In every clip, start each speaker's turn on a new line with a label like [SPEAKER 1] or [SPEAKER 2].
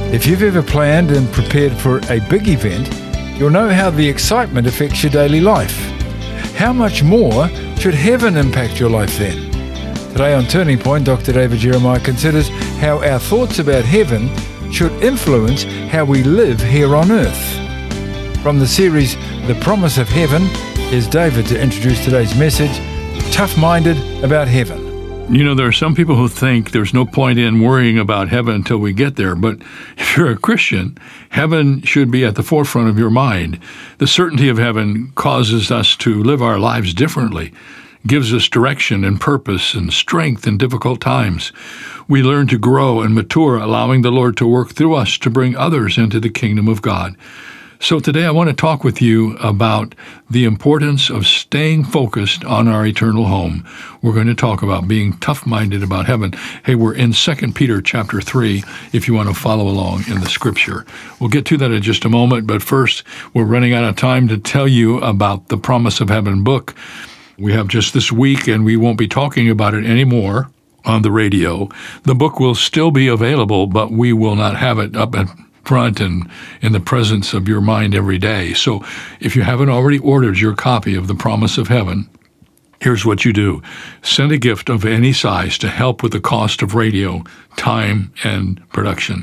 [SPEAKER 1] If you've ever planned and prepared for a big event, you'll know how the excitement affects your daily life. How much more should heaven impact your life then? Today on Turning Point, Dr. David Jeremiah considers how our thoughts about heaven should influence how we live here on earth. From the series, The Promise of Heaven, here's David to introduce today's message, Tough-Minded About Heaven.
[SPEAKER 2] You know, there are some people who think there's no point in worrying about heaven until we get there. But if you're a Christian, heaven should be at the forefront of your mind. The certainty of heaven causes us to live our lives differently, gives us direction and purpose and strength in difficult times. We learn to grow and mature, allowing the Lord to work through us to bring others into the kingdom of God. So today I want to talk with you about the importance of staying focused on our eternal home. We're going to talk about being tough-minded about heaven. Hey, we're in 2 Peter chapter 3, if you want to follow along in the scripture. We'll get to that in just a moment, but first, we're running out of time to tell you about the Promise of Heaven book. We have just this week, and we won't be talking about it anymore on the radio. The book will still be available, but we will not have it up at front and in the presence of your mind every day. So if you haven't already ordered your copy of The Promise of Heaven, here's what you do. Send a gift of any size to help with the cost of radio, time, and production.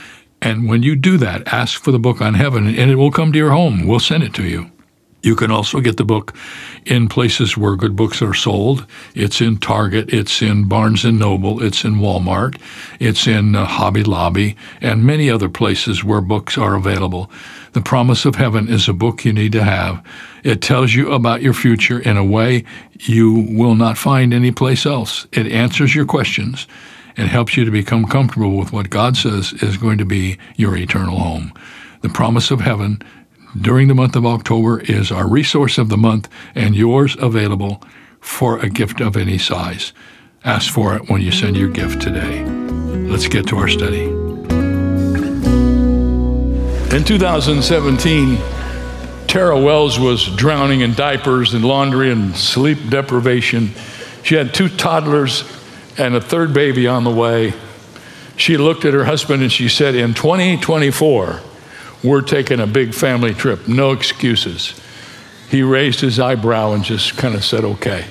[SPEAKER 2] And when you do that, ask for the book on heaven, and it will come to your home. We'll send it to you. You can also get the book in places where good books are sold. It's in Target, it's in Barnes & Noble, it's in Walmart, it's in Hobby Lobby, and many other places where books are available. The Promise of Heaven is a book you need to have. It tells you about your future in a way you will not find anyplace else. It answers your questions and helps you to become comfortable with what God says is going to be your eternal home. The Promise of Heaven during the month of October is our resource of the month, and yours available for a gift of any size. Ask for it when you send your gift today. Let's get to our study. In 2017, Tara Wells was drowning in diapers and laundry and sleep deprivation. She had 2 toddlers and a 3rd baby on the way. She looked at her husband and she said, in 2024, we're taking a big family trip, no excuses. He raised his eyebrow and just kind of said, okay.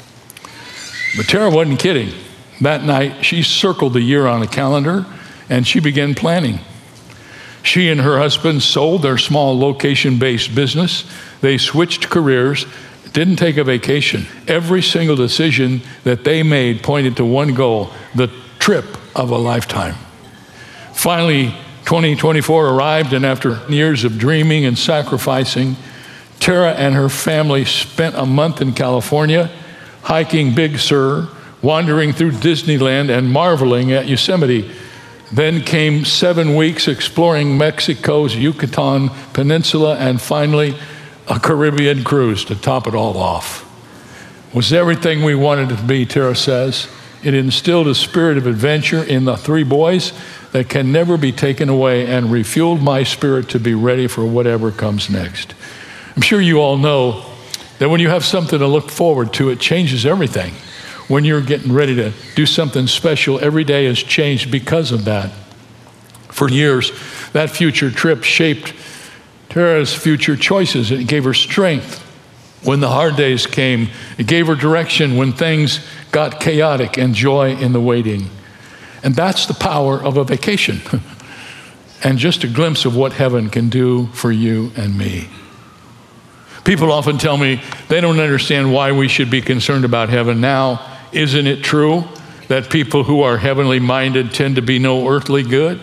[SPEAKER 2] But Tara wasn't kidding. That night, she circled the year on a calendar and she began planning. She and her husband sold their small location-based business. They switched careers, didn't take a vacation. Every single decision that they made pointed to one goal, the trip of a lifetime. Finally, 2024 arrived, and after years of dreaming and sacrificing, Tara and her family spent a month in California, hiking Big Sur, wandering through Disneyland, and marveling at Yosemite. Then came 7 weeks exploring Mexico's Yucatan Peninsula, and finally, a Caribbean cruise to top it all off. It was everything we wanted it to be, Tara says. It instilled a spirit of adventure in the 3 boys that can never be taken away and refueled my spirit to be ready for whatever comes next. I'm sure you all know that when you have something to look forward to, it changes everything. When you're getting ready to do something special, every day has changed because of that. For years, that future trip shaped Tara's future choices. It gave her strength when the hard days came. It gave her direction when things got chaotic, and joy in the waiting. And that's the power of a vacation. And just a glimpse of what heaven can do for you and me. People often tell me they don't understand why we should be concerned about heaven now. Isn't it true that people who are heavenly minded tend to be no earthly good?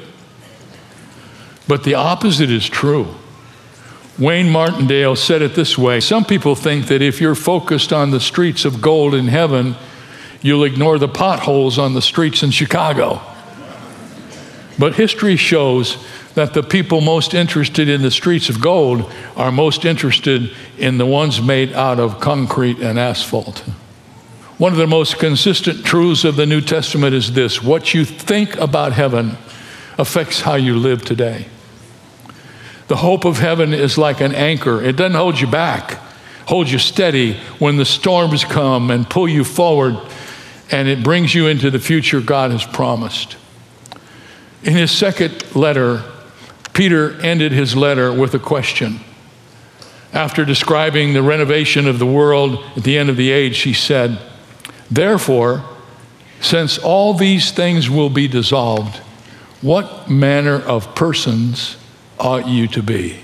[SPEAKER 2] But the opposite is true. Wayne Martindale said it this way: some people think that if you're focused on the streets of gold in heaven, you'll ignore the potholes on the streets in Chicago. But history shows that the people most interested in the streets of gold are most interested in the ones made out of concrete and asphalt. One of the most consistent truths of the New Testament is this: what you think about heaven affects how you live today. The hope of heaven is like an anchor. It doesn't hold you back, hold you steady when the storms come and pull you forward, and it brings you into the future God has promised. In his second letter, Peter ended his letter with a question. After describing the renovation of the world at the end of the age, he said, "Therefore, since all these things will be dissolved, what manner of persons ought you to be?"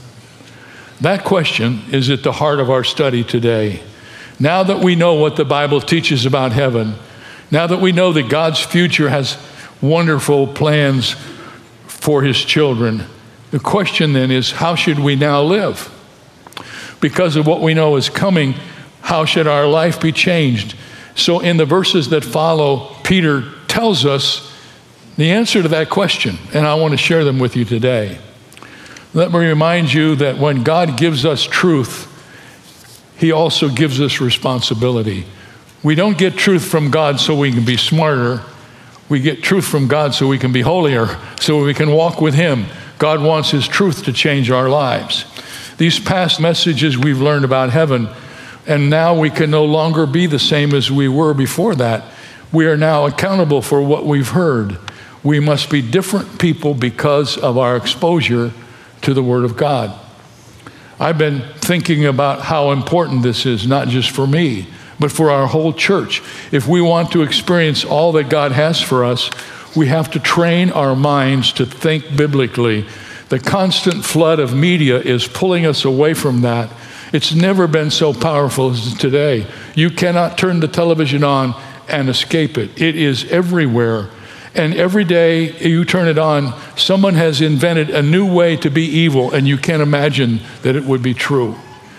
[SPEAKER 2] That question is at the heart of our study today. Now that we know what the Bible teaches about heaven, now that we know that God's future has wonderful plans for his children, the question then is, how should we now live? Because of what we know is coming, how should our life be changed? So in the verses that follow, Peter tells us the answer to that question, and I want to share them with you today. Let me remind you that when God gives us truth, he also gives us responsibility. We don't get truth from God so we can be smarter. We get truth from God so we can be holier, so we can walk with him. God wants his truth to change our lives. These past messages we've learned about heaven, and now we can no longer be the same as we were before that. We are now accountable for what we've heard. We must be different people because of our exposure to the Word of God. I've been thinking about how important this is, not just for me, but for our whole church. If we want to experience all that God has for us, we have to train our minds to think biblically. The constant flood of media is pulling us away from that. It's never been so powerful as today. You cannot turn the television on and escape it. It is everywhere. And every day you turn it on, someone has invented a new way to be evil, and you can't imagine that it would be true.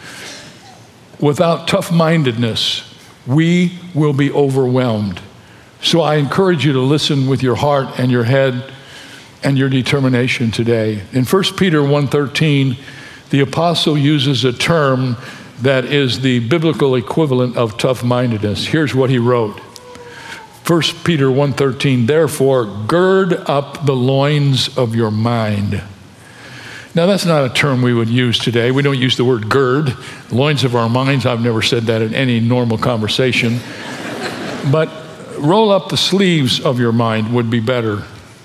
[SPEAKER 2] Without tough-mindedness, we will be overwhelmed. So I encourage you to listen with your heart and your head and your determination today. In 1 Peter 1:13, the apostle uses a term that is the biblical equivalent of tough-mindedness. Here's what he wrote. 1 Peter 1:13, "Therefore, gird up the loins of your mind." Now, that's not a term we would use today. We don't use the word gird, loins of our minds. I've never said that in any normal conversation. But roll up the sleeves of your mind would be better.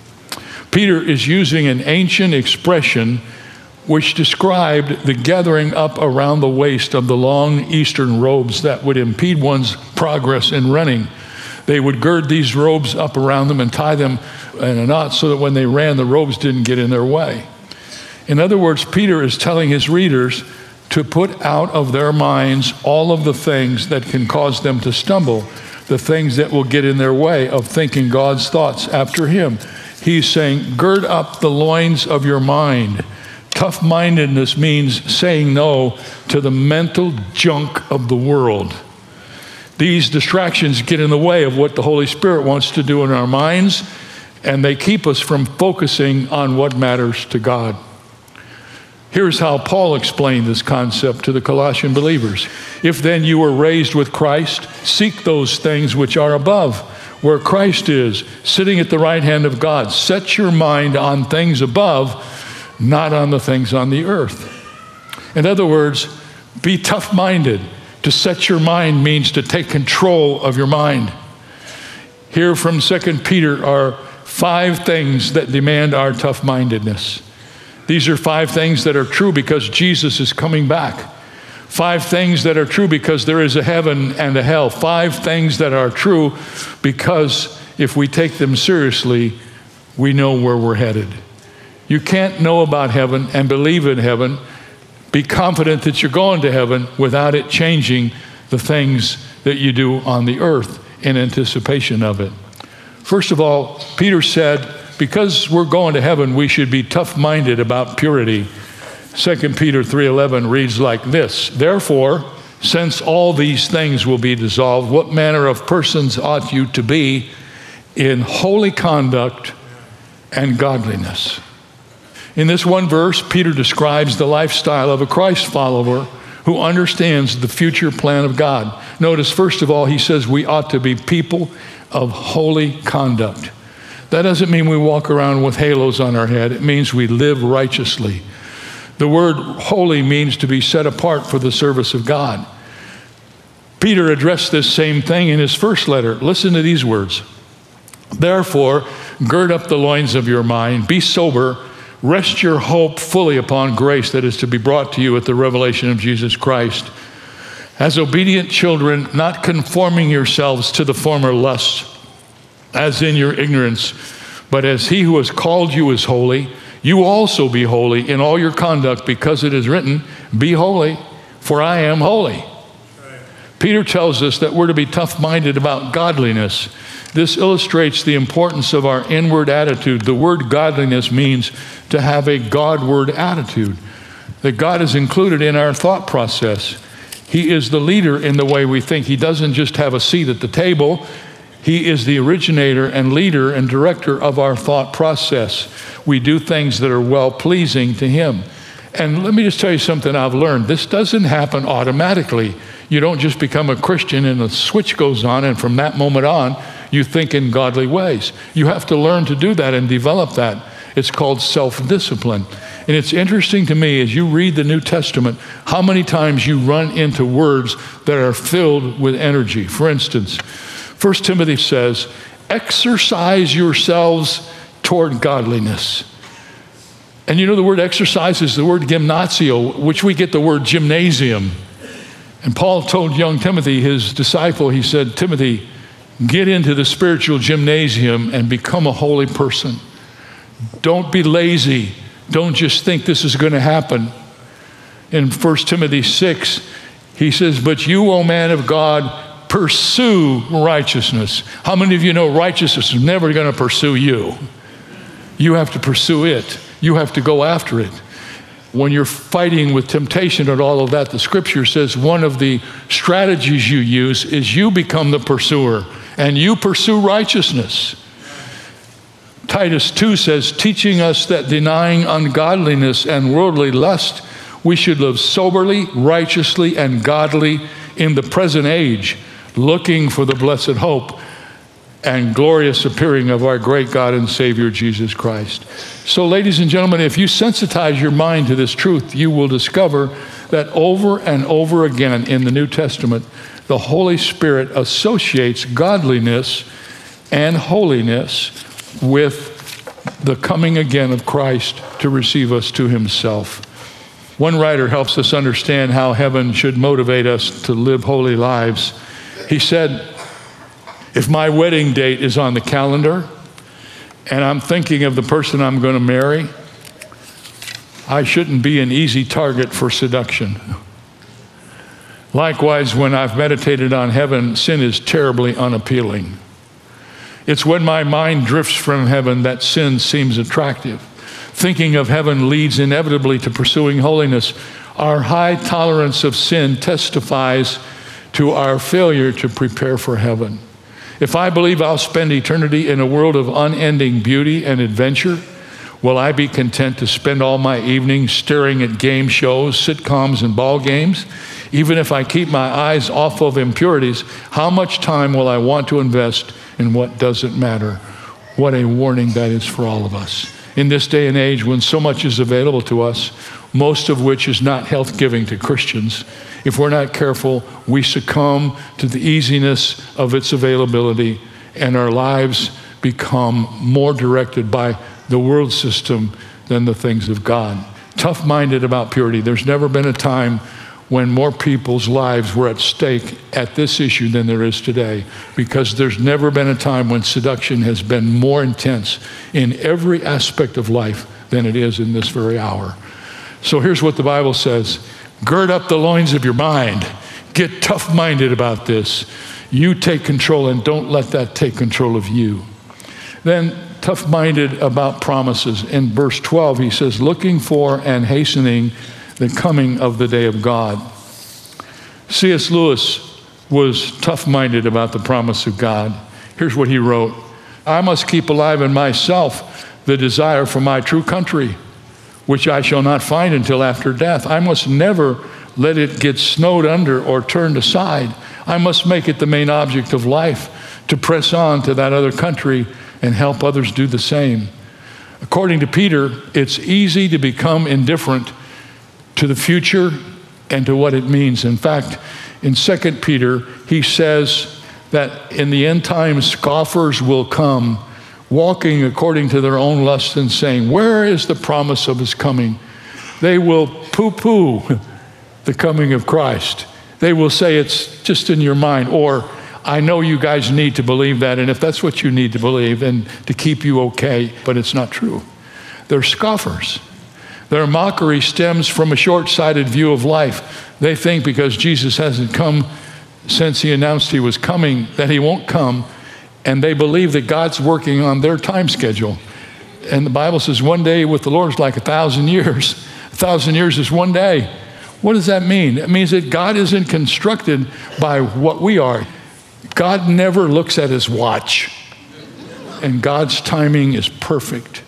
[SPEAKER 2] Peter is using an ancient expression which described the gathering up around the waist of the long Eastern robes that would impede one's progress in running. They would gird these robes up around them and tie them in a knot so that when they ran, the robes didn't get in their way. In other words, Peter is telling his readers to put out of their minds all of the things that can cause them to stumble, the things that will get in their way of thinking God's thoughts after him. He's saying, gird up the loins of your mind. Tough-mindedness means saying no to the mental junk of the world. These distractions get in the way of what the Holy Spirit wants to do in our minds, and they keep us from focusing on what matters to God. Here's how Paul explained this concept to the Colossian believers. "If then you were raised with Christ, seek those things which are above, where Christ is, sitting at the right hand of God. Set your mind on things above, not on the things on the earth." In other words, be tough-minded. To set your mind means to take control of your mind. Here from 2 Peter are 5 things that demand our tough-mindedness. These are 5 things that are true because Jesus is coming back. 5 things that are true because there is a heaven and a hell. 5 things that are true because if we take them seriously, we know where we're headed. You can't know about heaven and believe in heaven, be confident that you're going to heaven without it changing the things that you do on the earth in anticipation of it. First of all, Peter said, because we're going to heaven, we should be tough-minded about purity. 2 Peter 3:11 reads like this, "Therefore, since all these things will be dissolved, what manner of persons ought you to be in holy conduct and godliness?" In this one verse, Peter describes the lifestyle of a Christ follower who understands the future plan of God. Notice, first of all, he says we ought to be people of holy conduct. That doesn't mean we walk around with halos on our head. It means we live righteously. The word holy means to be set apart for the service of God. Peter addressed this same thing in his first letter. Listen to these words. Therefore, gird up the loins of your mind, be sober, rest your hope fully upon grace that is to be brought to you at the revelation of Jesus Christ. As obedient children, not conforming yourselves to the former lusts, as in your ignorance, but as he who has called you is holy, you also be holy in all your conduct, because it is written, be holy, for I am holy. Right. Peter tells us that we're to be tough-minded about godliness. This illustrates the importance of our inward attitude. The word godliness means to have a Godward attitude, that God is included in our thought process. He is the leader in the way we think. He doesn't just have a seat at the table. He is the originator and leader and director of our thought process. We do things that are well-pleasing to him. And let me just tell you something I've learned. This doesn't happen automatically. You don't just become a Christian and a switch goes on, and from that moment on, you think in godly ways. You have to learn to do that and develop that. It's called self-discipline. And it's interesting to me as you read the New Testament, how many times you run into words that are filled with energy. For instance, 1 Timothy says, exercise yourselves toward godliness. And you know the word exercise is the word gymnasio, which we get the word gymnasium. And Paul told young Timothy, his disciple, he said, Timothy, get into the spiritual gymnasium and become a holy person. Don't be lazy. Don't just think this is going to happen. In 1 Timothy 6, he says, but you, O man of God, pursue righteousness. How many of you know righteousness is never going to pursue you? You have to pursue it. You have to go after it. When you're fighting with temptation and all of that, the scripture says one of the strategies you use is you become the pursuer and you pursue righteousness. Titus 2 says, teaching us that denying ungodliness and worldly lust, we should live soberly, righteously, and godly in the present age, looking for the blessed hope and glorious appearing of our great God and Savior, Jesus Christ. So, ladies and gentlemen, if you sensitize your mind to this truth, you will discover that over and over again in the New Testament, the Holy Spirit associates godliness and holiness with the coming again of Christ to receive us to himself. One writer helps us understand how heaven should motivate us to live holy lives. He said, if my wedding date is on the calendar and I'm thinking of the person I'm going to marry, I shouldn't be an easy target for seduction. Likewise, when I've meditated on heaven, sin is terribly unappealing. It's when my mind drifts from heaven that sin seems attractive. Thinking of heaven leads inevitably to pursuing holiness. Our high tolerance of sin testifies to our failure to prepare for heaven. If I believe I'll spend eternity in a world of unending beauty and adventure, will I be content to spend all my evenings staring at game shows, sitcoms, and ball games? Even if I keep my eyes off of impurities, how much time will I want to invest in what doesn't matter? What a warning that is for all of us. In this day and age when so much is available to us, most of which is not health-giving to Christians, if we're not careful, we succumb to the easiness of its availability, and our lives become more directed by the world system than the things of God. Tough-minded about purity. There's never been a time when more people's lives were at stake at this issue than there is today, because there's never been a time when seduction has been more intense in every aspect of life than it is in this very hour. So here's what the Bible says. Gird up the loins of your mind. Get tough-minded about this. You take control and don't let that take control of you. Then tough-minded about promises. In verse 12, he says, looking for and hastening the coming of the day of God. C.S. Lewis was tough-minded about the promise of God. Here's what he wrote. I must keep alive in myself the desire for my true country, which I shall not find until after death. I must never let it get snowed under or turned aside. I must make it the main object of life to press on to that other country and help others do the same. According to Peter, it's easy to become indifferent to the future and to what it means. In fact, in 2 Peter, he says that in the end times, scoffers will come, walking according to their own lusts and saying, where is the promise of his coming? They will poo-poo the coming of Christ. They will say it's just in your mind, or I know you guys need to believe that, and if that's what you need to believe, then to keep you okay, but it's not true. They're scoffers. Their mockery stems from a short-sighted view of life. They think because Jesus hasn't come since he announced he was coming, that he won't come, and they believe that God's working on their time schedule. And the Bible says one day with the Lord is like 1,000 years. 1,000 years is one day. What does that mean? It means that God isn't constructed by what we are. God never looks at his watch, and God's timing is perfect.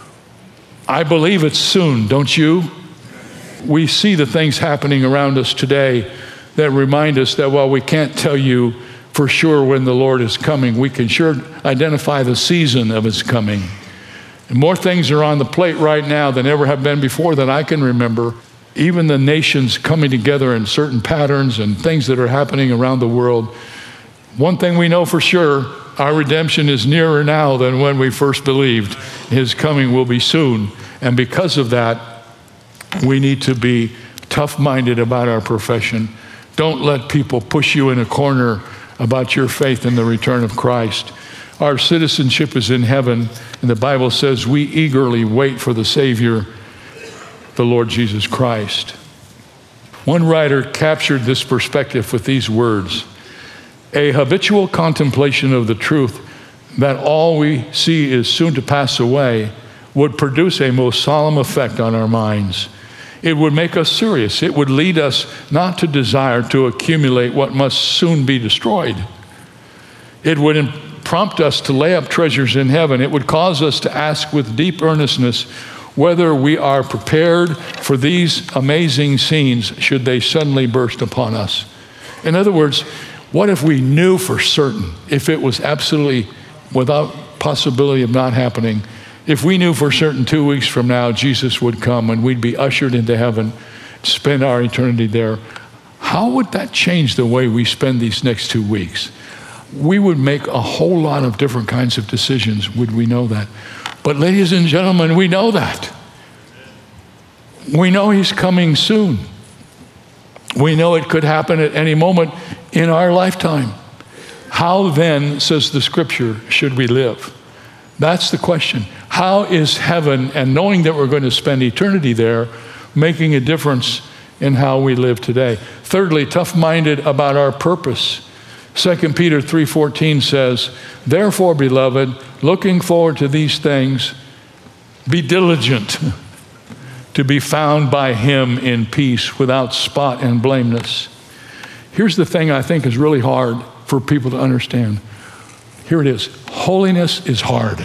[SPEAKER 2] I believe it's soon, don't you? We see the things happening around us today that remind us that while we can't tell you for sure when the Lord is coming, we can sure identify the season of his coming. And more things are on the plate right now than ever have been before that I can remember. Even the nations coming together in certain patterns and things that are happening around the world. One thing we know for sure, our redemption is nearer now than when we first believed. His coming will be soon. And because of that, we need to be tough-minded about our profession. Don't let people push you in a corner about your faith in the return of Christ. Our citizenship is in heaven, and the Bible says we eagerly wait for the Savior, the Lord Jesus Christ. One writer captured this perspective with these words: a habitual contemplation of the truth that all we see is soon to pass away would produce a most solemn effect on our minds. It would make us serious. It would lead us not to desire to accumulate what must soon be destroyed. It would prompt us to lay up treasures in heaven. It would cause us to ask with deep earnestness whether we are prepared for these amazing scenes should they suddenly burst upon us. In other words, what if we knew for certain, if it was absolutely without possibility of not happening, if we knew for certain 2 weeks from now Jesus would come and we'd be ushered into heaven, spend our eternity there, how would that change the way we spend these next 2 weeks? We would make a whole lot of different kinds of decisions, would we know that? But ladies and gentlemen, we know that. We know he's coming soon. We know it could happen at any moment in our lifetime. How then, says the scripture, should we live? That's the question. How is heaven, and knowing that we're going to spend eternity there, making a difference in how we live today? Thirdly, tough-minded about our purpose. 2 Peter 3:14 says, therefore, beloved, looking forward to these things, be diligent to be found by him in peace, without spot and blameless. Here's the thing I think is really hard for people to understand. Here it is. Holiness is hard.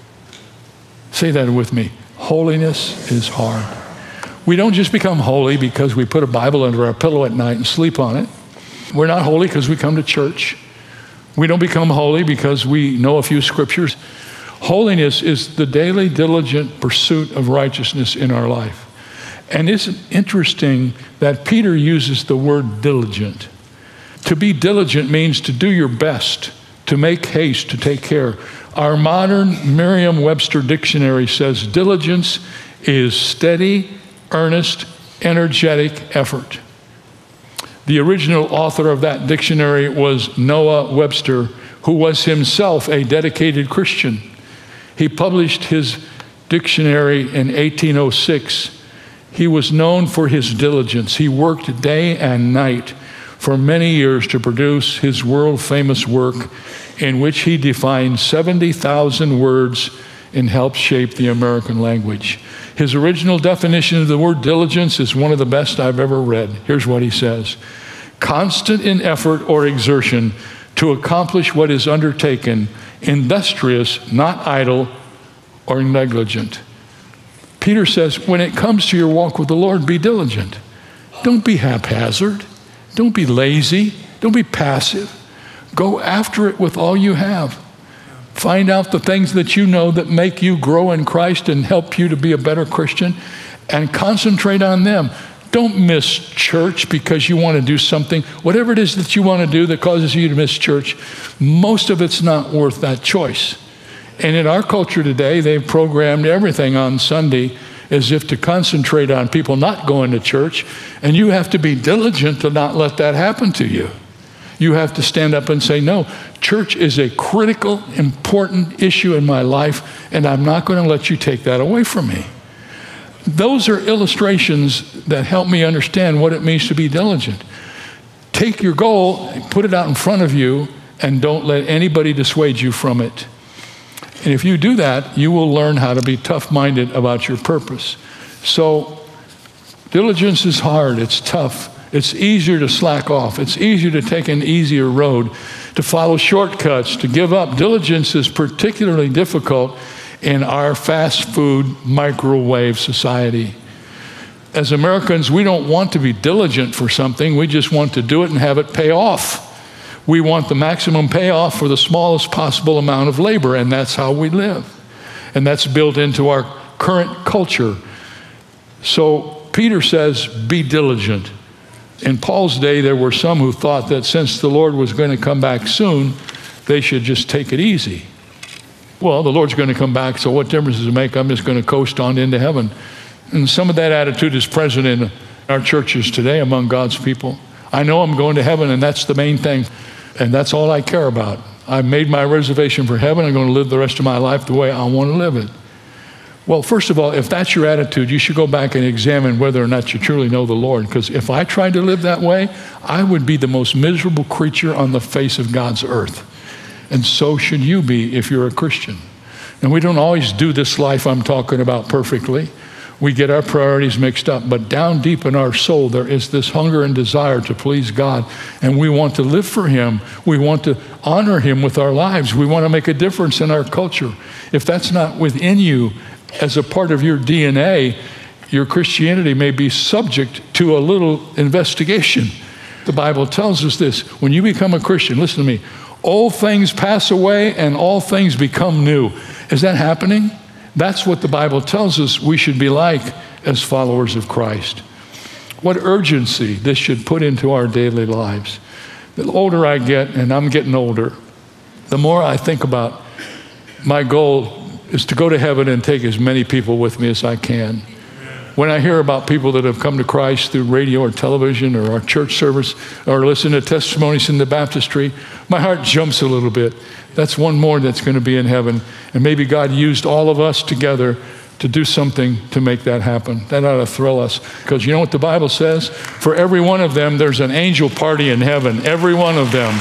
[SPEAKER 2] Say that with me. Holiness is hard. We don't just become holy because we put a Bible under our pillow at night and sleep on it. We're not holy because we come to church. We don't become holy because we know a few scriptures. Holiness is the daily, diligent pursuit of righteousness in our life. And isn't it interesting that Peter uses the word diligent? To be diligent means to do your best, to make haste, to take care. Our modern Merriam-Webster dictionary says diligence is steady, earnest, energetic effort. The original author of that dictionary was Noah Webster, who was himself a dedicated Christian. He published his dictionary in 1806. He was known for his diligence. He worked day and night for many years to produce his world-famous work, in which he defined 70,000 words and helped shape the American language. His original definition of the word diligence is one of the best I've ever read. Here's what he says: constant in effort or exertion to accomplish what is undertaken, industrious, not idle or negligent. Peter says, when it comes to your walk with the Lord, be diligent. Don't be haphazard. Don't be lazy. Don't be passive. Go after it with all you have. Find out the things that you know that make you grow in Christ and help you to be a better Christian, and concentrate on them. Don't miss church because you want to do something. Whatever it is that you want to do that causes you to miss church, most of it's not worth that choice. And in our culture today, they've programmed everything on Sunday as if to concentrate on people not going to church, and you have to be diligent to not let that happen to you. You have to stand up and say, no, church is a critical, important issue in my life, and I'm not going to let you take that away from me. Those are illustrations that help me understand what it means to be diligent. Take your goal, put it out in front of you, and don't let anybody dissuade you from it. And if you do that, you will learn how to be tough-minded about your purpose. So diligence is hard. It's tough. It's easier to slack off. It's easier to take an easier road, to follow shortcuts, to give up. Diligence is particularly difficult in our fast food microwave society. As Americans, we don't want to be diligent for something. We just want to do it and have it pay off. We want the maximum payoff for the smallest possible amount of labor, and that's how we live. And that's built into our current culture. So Peter says, be diligent. In Paul's day, there were some who thought that since the Lord was going to come back soon, they should just take it easy. Well, the Lord's going to come back, so what difference does it make? I'm just going to coast on into heaven. And some of that attitude is present in our churches today among God's people. I know I'm going to heaven, and that's the main thing, and that's all I care about. I've made my reservation for heaven. I'm going to live the rest of my life the way I want to live it. Well, first of all, if that's your attitude, you should go back and examine whether or not you truly know the Lord. Because if I tried to live that way, I would be the most miserable creature on the face of God's earth. And so should you be if you're a Christian. And we don't always do this life I'm talking about perfectly. We get our priorities mixed up. But down deep in our soul, there is this hunger and desire to please God. And we want to live for Him. We want to honor Him with our lives. We want to make a difference in our culture. If that's not within you, as a part of your DNA, your Christianity may be subject to a little investigation. The Bible tells us this. When you become a Christian, listen to me, old things pass away and all things become new. Is that happening? That's what the Bible tells us we should be like as followers of Christ. What urgency this should put into our daily lives. The older I get, and I'm getting older, the more I think about my goal is to go to heaven and take as many people with me as I can. When I hear about people that have come to Christ through radio or television or our church service or listen to testimonies in the baptistry, my heart jumps a little bit. That's one more that's going to be in heaven. And maybe God used all of us together to do something to make that happen. That ought to thrill us. Because you know what the Bible says? For every one of them, there's an angel party in heaven. Every one of them.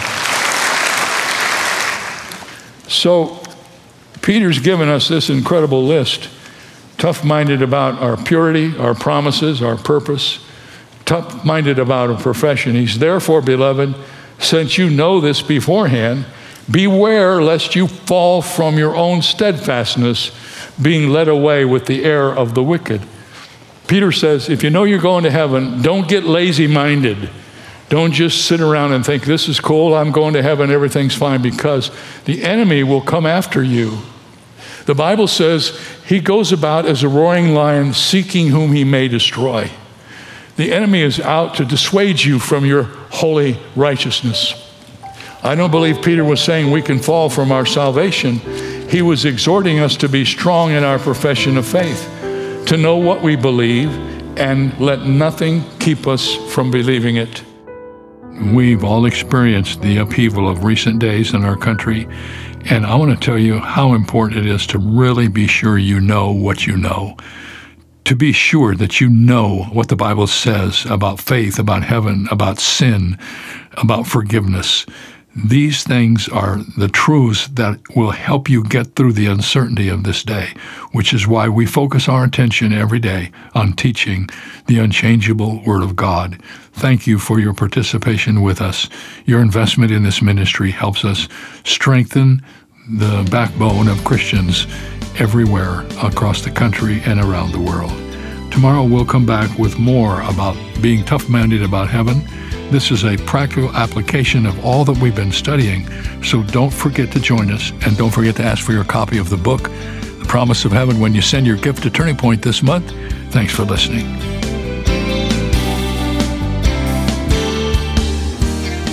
[SPEAKER 2] So Peter's given us this incredible list. Tough-minded about our purity, our promises, our purpose. Tough-minded about our profession. He's therefore, beloved, since you know this beforehand, beware lest you fall from your own steadfastness, being led away with the error of the wicked. Peter says, if you know you're going to heaven, don't get lazy-minded. Don't just sit around and think, this is cool, I'm going to heaven, everything's fine, because the enemy will come after you. The Bible says he goes about as a roaring lion seeking whom he may destroy. The enemy is out to dissuade you from your holy righteousness. I don't believe Peter was saying we can fall from our salvation. He was exhorting us to be strong in our profession of faith, to know what we believe, and let nothing keep us from believing it. We've all experienced the upheaval of recent days in our country, and I want to tell you how important it is to really be sure you know what you know. To be sure that you know what the Bible says about faith, about heaven, about sin, about forgiveness. These things are the truths that will help you get through the uncertainty of this day, which is why we focus our attention every day on teaching the unchangeable Word of God. Thank you for your participation with us. Your investment in this ministry helps us strengthen the backbone of Christians everywhere across the country and around the world. Tomorrow we'll come back with more about being tough-minded about heaven. This is a practical application of all that we've been studying, so don't forget to join us, and don't forget to ask for your copy of the book, The Promise of Heaven, when you send your gift to Turning Point this month. Thanks for listening.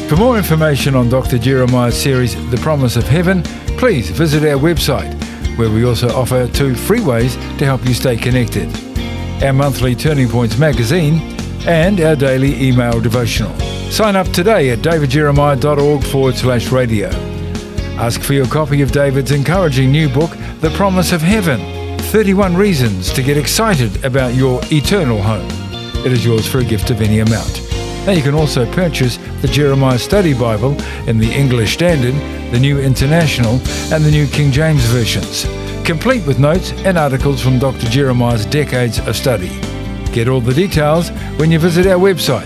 [SPEAKER 1] For more information on Dr. Jeremiah's series, The Promise of Heaven, please visit our website, where we also offer 2 free ways to help you stay connected: our monthly Turning Points magazine and our daily email devotional. Sign up today at davidjeremiah.org/radio. Ask for your copy of David's encouraging new book, The Promise of Heaven, 31 Reasons to Get Excited About Your Eternal Home. It is yours for a gift of any amount. Now you can also purchase the Jeremiah Study Bible in the English Standard, the New International, and the New King James versions, complete with notes and articles from Dr. Jeremiah's decades of study. Get all the details when you visit our website,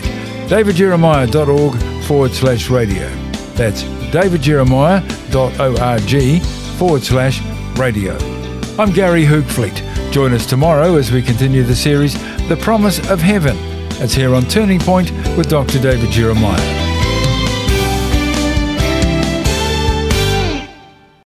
[SPEAKER 1] davidjeremiah.org/radio. That's davidjeremiah.org/radio. I'm Gary Hoogfleet. Join us tomorrow as we continue the series, The Promise of Heaven. It's here on Turning Point with Dr. David Jeremiah.